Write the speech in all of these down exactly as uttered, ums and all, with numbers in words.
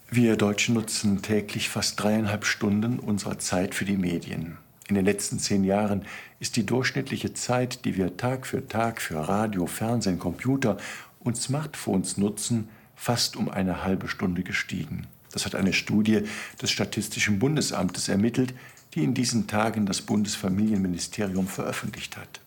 Wir Deutschen nutzen täglich fast dreieinhalb Stunden unserer Zeit für die Medien. In den letzten zehn Jahren ist die durchschnittliche Zeit, die wir Tag für Tag für Radio, Fernsehen, Computer und Smartphones nutzen, fast um eine halbe Stunde gestiegen. Das hat eine Studie des Statistischen Bundesamtes ermittelt, die in diesen Tagen das Bundesfamilienministerium veröffentlicht hat.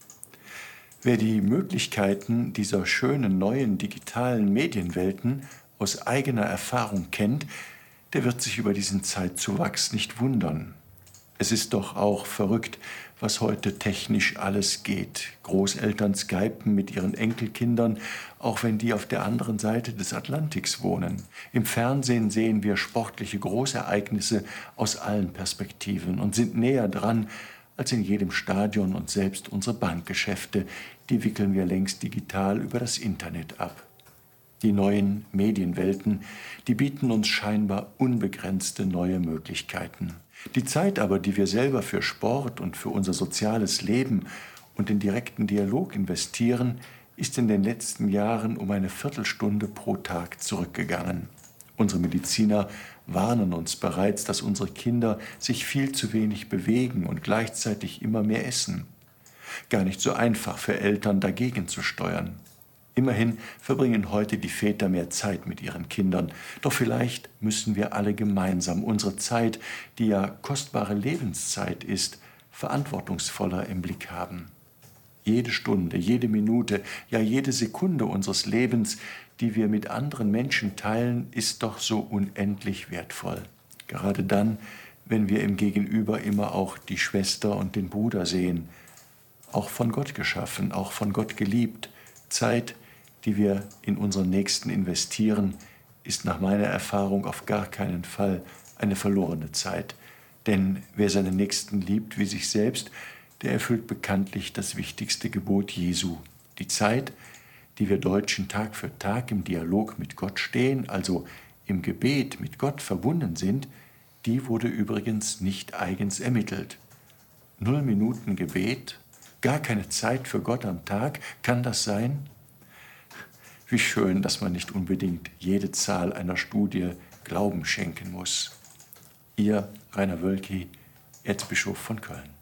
Wer die Möglichkeiten dieser schönen neuen digitalen Medienwelten aus eigener Erfahrung kennt, der wird sich über diesen Zeitzuwachs nicht wundern. Es ist doch auch verrückt, was heute technisch alles geht. Großeltern skypen mit ihren Enkelkindern, auch wenn die auf der anderen Seite des Atlantiks wohnen. Im Fernsehen sehen wir sportliche Großereignisse aus allen Perspektiven und sind näher dran als in jedem Stadion, und selbst unsere Bankgeschäfte, die wickeln wir längst digital über das Internet ab. Die neuen Medienwelten, die bieten uns scheinbar unbegrenzte neue Möglichkeiten. Die Zeit aber, die wir selber für Sport und für unser soziales Leben und den direkten Dialog investieren, ist in den letzten Jahren um eine Viertelstunde pro Tag zurückgegangen. Unsere Mediziner warnen uns bereits, dass unsere Kinder sich viel zu wenig bewegen und gleichzeitig immer mehr essen. Gar nicht so einfach für Eltern, dagegen zu steuern. Immerhin verbringen heute die Väter mehr Zeit mit ihren Kindern. Doch vielleicht müssen wir alle gemeinsam unsere Zeit, die ja kostbare Lebenszeit ist, verantwortungsvoller im Blick haben. Jede Stunde, jede Minute, ja jede Sekunde unseres Lebens, die wir mit anderen Menschen teilen, ist doch so unendlich wertvoll. Gerade dann, wenn wir im Gegenüber immer auch die Schwester und den Bruder sehen. Auch von Gott geschaffen, auch von Gott geliebt. Zeit, die wir in unseren Nächsten investieren, ist nach meiner Erfahrung auf gar keinen Fall eine verlorene Zeit. Denn wer seinen Nächsten liebt wie sich selbst, der erfüllt bekanntlich das wichtigste Gebot Jesu. Die Zeit, die wir Deutschen Tag für Tag im Dialog mit Gott stehen, also im Gebet mit Gott verbunden sind, die wurde übrigens nicht eigens ermittelt. Null Minuten Gebet, gar keine Zeit für Gott am Tag, kann das sein? Wie schön, dass man nicht unbedingt jede Zahl einer Studie Glauben schenken muss. Ihr Rainer Wölki, Erzbischof von Köln.